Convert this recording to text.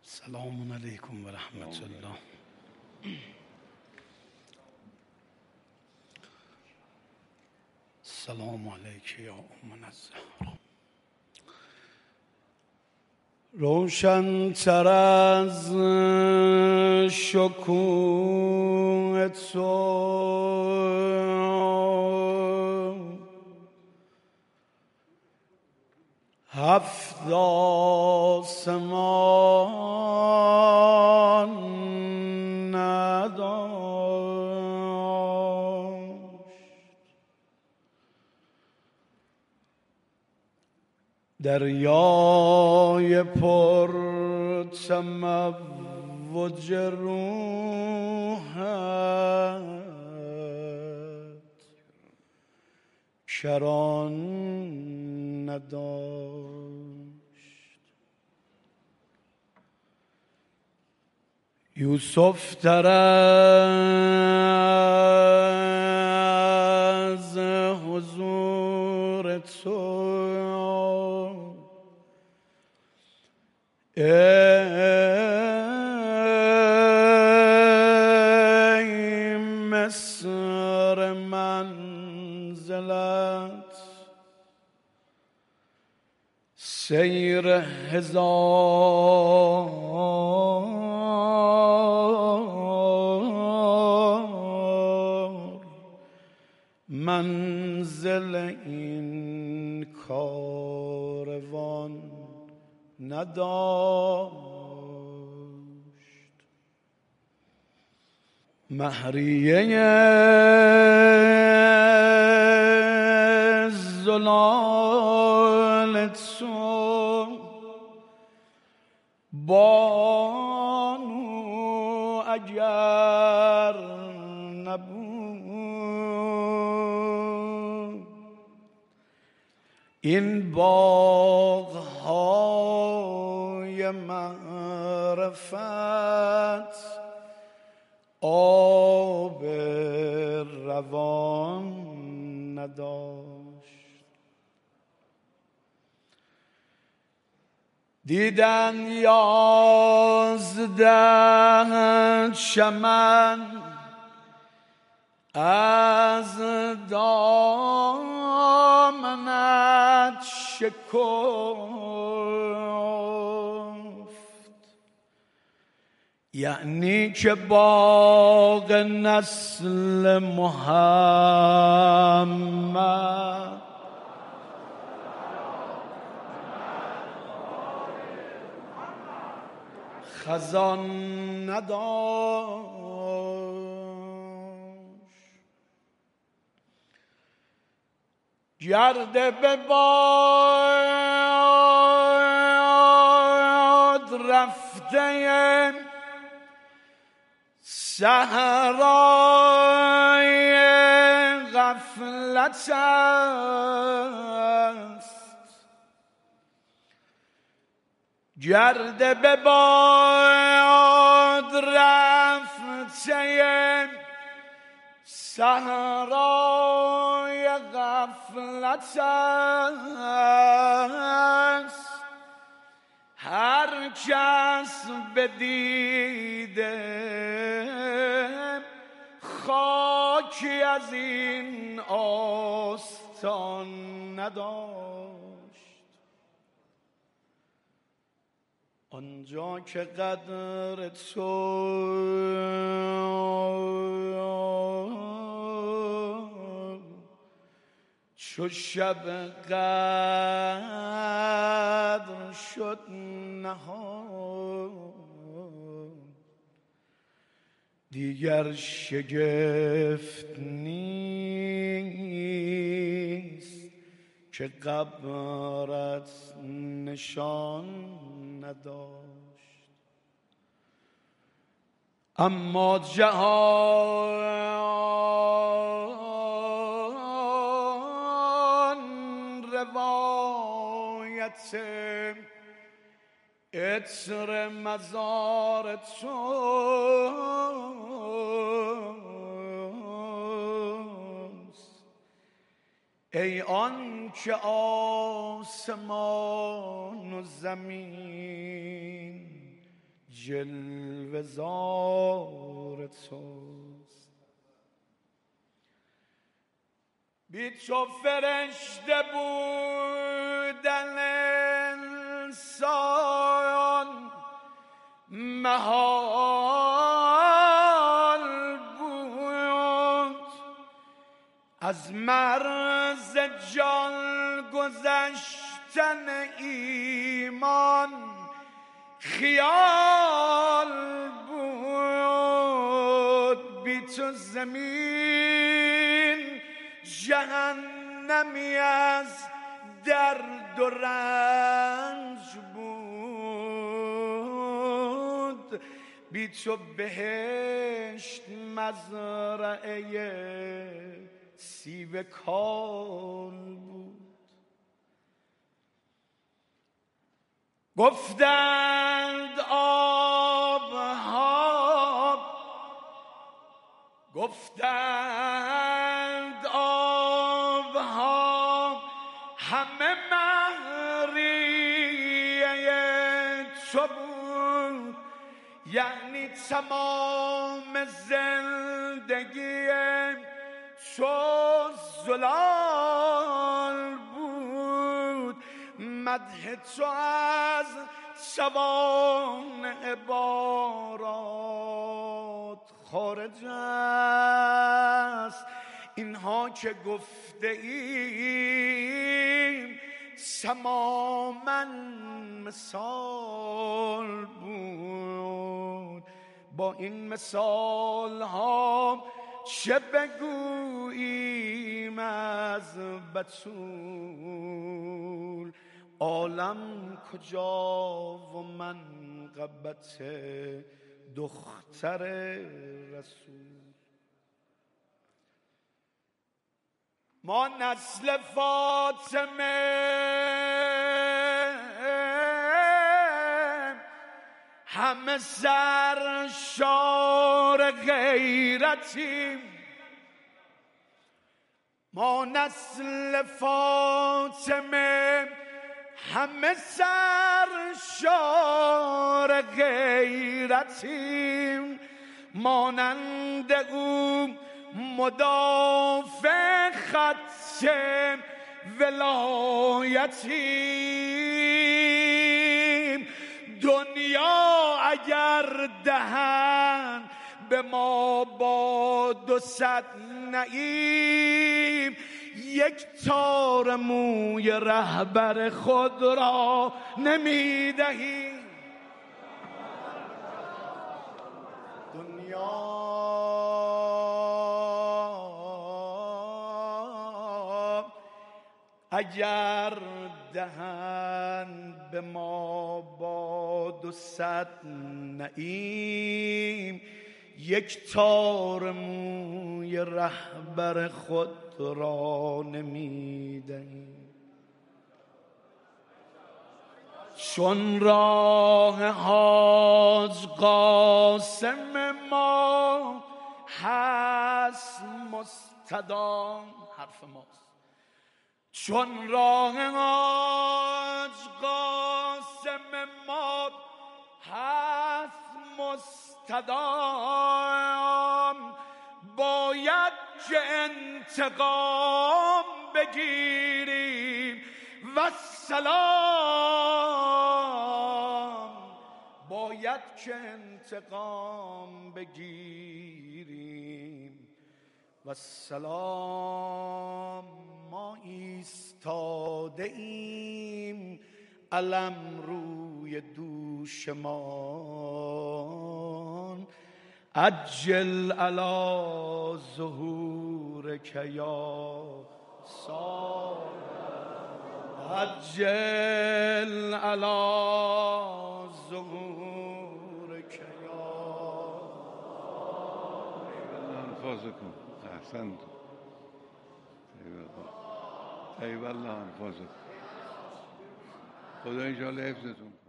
سلام علیکم و رحمت الله. سلام علیک یا ام الزهرا. روشن تر از شکوه تو هفت آسمان نداشت، دریای پر تموج روحت کران نداشت. یوسف تر از حضور تو ای مصر منزلت، سیر هزار منزل این کاروان نداشت. مهریه زلال تو بانو اگر نبود، این باغ‌های معرفت آب روان نداشت. دیدن 11 چمن از دامنت شکفت، یعنی که باغ نسل محمد خزان نداشت. گرده به باد رفته صحرای غفلت است، گرده به باد رفته صحرای غفلت است. هر کس بدیده خاکی از این آستان نداشت. آنجا که قدر تو چو شب قدر شد نهان، دیگر شگفت نیست که قبرت نشان نداشت. اما جهان روایت عطر مزار توست، ای آن که آسمان و زمین جلوه زار توست. بی تو فرشته بودن انسان محال بود، از مرز جان گذشتن ایمان خیال بود. بی تو زمین جهنمی از درد و رنج بود. بی تو بهشت مزرعه سیب کال بود. گفتند آبها، گفتند آبها همه مهریه تو بود، یعنی تمام زندگی تو زلال بود. مدح تو از سوانح بارات خارج است. اینها که گفته ایم تماماً مثال بود. با این مثال ها چه بگوییم از بتول؟ عالم کجا و منقبت دختر رسول؟ ما نسل فاطمه همه سرشار غیرتیم. ما نسل فاطمه همه سرشار غیرتیم. مانند او مدافع خط ولایتیم. دنیا اگر دهن به ما با 200 نعیم، یک تار موی رهبر خود را نمیدهیم. دنیا اگر دهن به ما با 200 نعیم، یک تار موی رهبر خود را نمیدهیم. چون راه حاج قاسم ما هست مستدام، حرف ماست. چون راه حاج قاسم ما هست مستدام، باید که انتقام بگیریم و سلام. باید که انتقام بگیریم و سلام. ما ایستاده ایم علم روی دوشمان، عجل علی ظهورک یا صالح، عجل علی ظهورک یا انفاسکم. احسنت. ای والله انفاسکم. خدا انشاءالله حفظتون.